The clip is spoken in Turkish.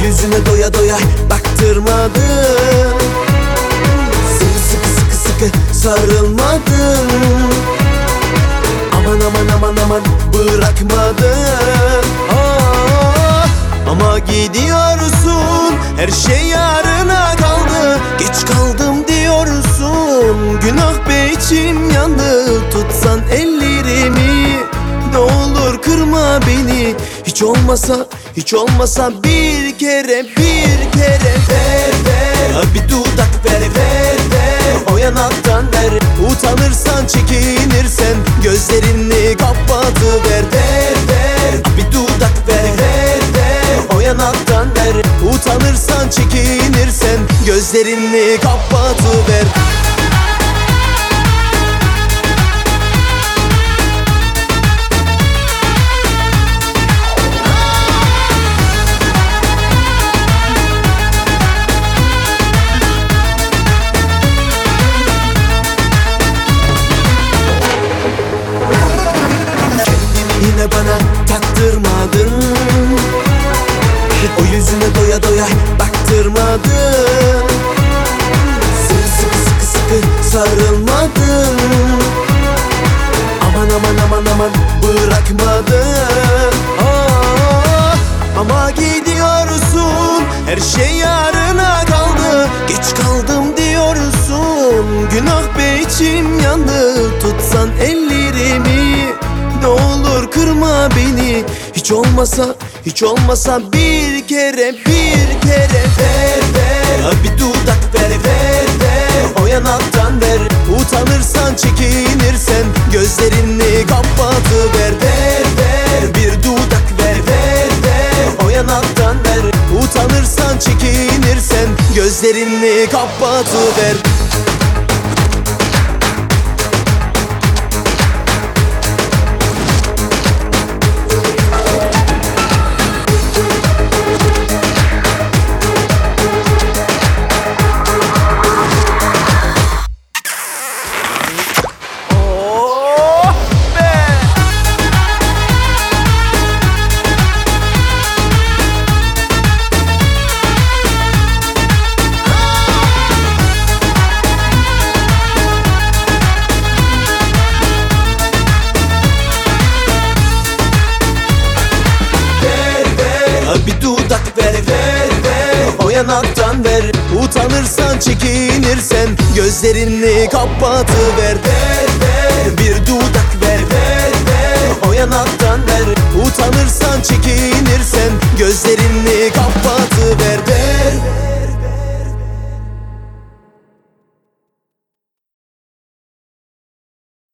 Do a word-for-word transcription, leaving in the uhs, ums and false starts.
O yüzüne doya doya baktırmadın, sıkı sıkı sıkı sıkı sarılmadın. Aman aman aman aman bırakmadın. Aa, ama gidiyorsun, her şey yarına kaldı. Geç kaldım diyorsun, günah be içim yandı. Tutsan ellerimi, ne olur kırma beni. Hiç olmasa, hiç olmasa bir kere, bir kere ver ver. Bir dudak ver ver ver. O yanaktan ver. Utanırsan, çekinirsen gözlerini kapatıver. Ver ver. Bir dudak ver ver ver. O yanaktan ver. Utanırsan, çekinirsen gözlerini kapatıver. Yine bana taktırmadın, o yüzüne doya doya baktırmadın. Sıkı sıkı sıkı sıkı sarılmadın. Aman aman aman aman bırakmadın. Aa, ama gidiyorsun, her şey yarına kaldı. Geç kaldım diyorsun, günah be içim yandı. Tutsan ellerimi, ne olur kırma beni. Hiç olmasa, hiç olmasa bir kere, bir kere ver ver. Bir dudak ver ver ver. O yanaktan ver. Utanırsan, çekinirsen gözlerini kapatıver. Ver ver. Bir dudak ver ver ver. O yanaktan ver. Utanırsan, çekinirsen gözlerini kapatıver. Bir dudak ver ver ver. O yanaktan ver. Utanırsan, çekinirsen gözlerini kapatıver. Ver ver. Bir dudak ver ver ver. O yanaktan ver. Utanırsan, çekinirsen gözlerini kapatıver.